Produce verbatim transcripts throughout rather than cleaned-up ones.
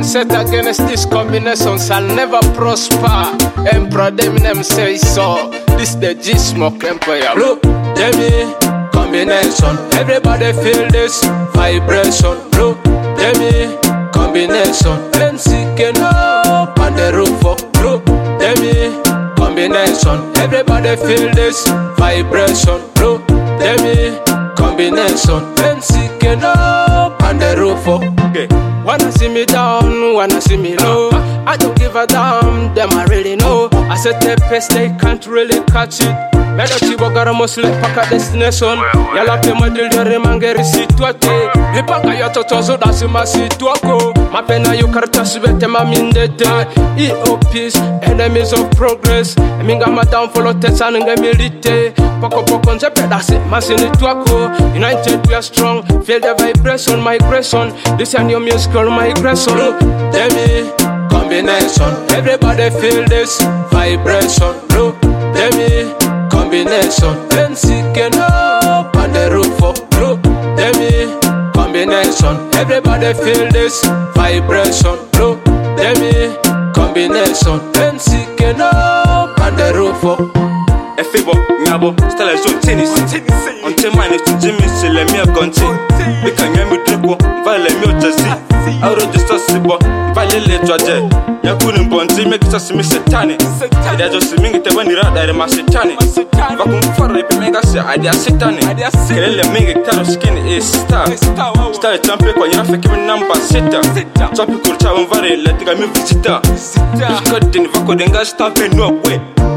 Combination set against this combination shall never prosper. Emperor them say so. This the G-Smoke Empire. Look, Demi combination. Everybody feel this vibration. Look, Demi combination. Then seeking up on the roof. Look, Demi combination. Everybody feel this vibration. Look, Demi combination. Then seeking up on the roof. Okay. Wanna see me down, wanna see me low. I don't give a damn, them I really know. I said the pace, they can't really catch it. Melody bogara mostly paka destination. Yala pe model de mangeri situate. Lipanga yoto tozo dasi ma situako. Mapena yo karta subete ma mindete. E O Ps, enemies of progress. Minga ma down follow tesan nga milite. Poko poko nzepe dasi ma sinituako. United we are strong, feel the vibration, migration. This and your musical migration. Demi combination, everybody feel this vibration. Look, Demi combination, then seeking up on the roof. Look, Demi combination, everybody feel this vibration. Look, Demi combination, then seeking up on the roof. Efebo, Nyabo, Stella Joe Tennis. Until mine is to Jimmy, she let me a conti. We can hear me dribble, violate me Jazzy. Out of the Stossibo, violate George. Yakun Bonzi make us miss a tanny. It is just meaning it when you're out there, my satanic. Vacuum for the Megasi, idea satanic. Kelly make a kind of skin is star. Star jumping when you're faking number sitter. Jumping culture on very let the game visitor. Cut in Vaco Denga stamping no way.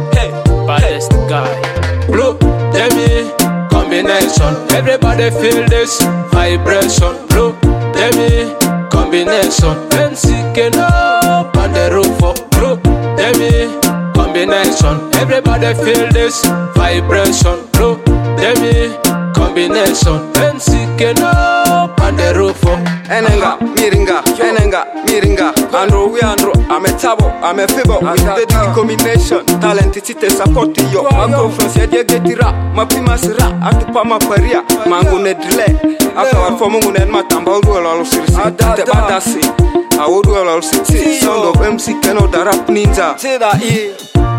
Baddest guy. Look, Demi combination. Everybody feel this vibration. Look, Demi combination. Then seeking up on the roof. Look, Demi combination. Everybody feel this vibration. Look, Demi combination. Then seeking up on the roof. Enenga, miringa, enenga, miringa. Andro we andro, I'm a tabo, I'm a fibo. With the D combination, talent it's a support yo. Mango from Sadia Getira, Mapima Sira, Atupama Paria, Mango Nedle. After our form and Matamba, all city, Badasi. I would all city, sound of M C Keno, the rap ninja. Say that he.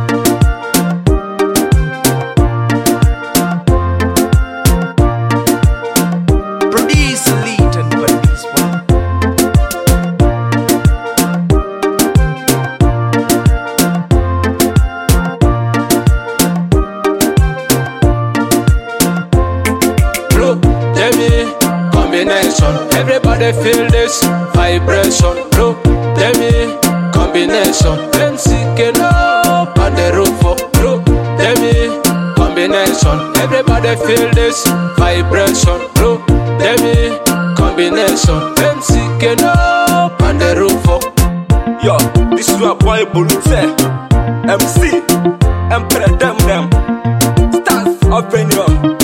Everybody feel this vibration. Look, Demi combination. Then seeking up on the roof. Look, Demi combination. Everybody feel this vibration. Look, Demi combination. Then seeking up on the roof. Yo, this is what boy Bulute M C Emperor them them Stars of Venue.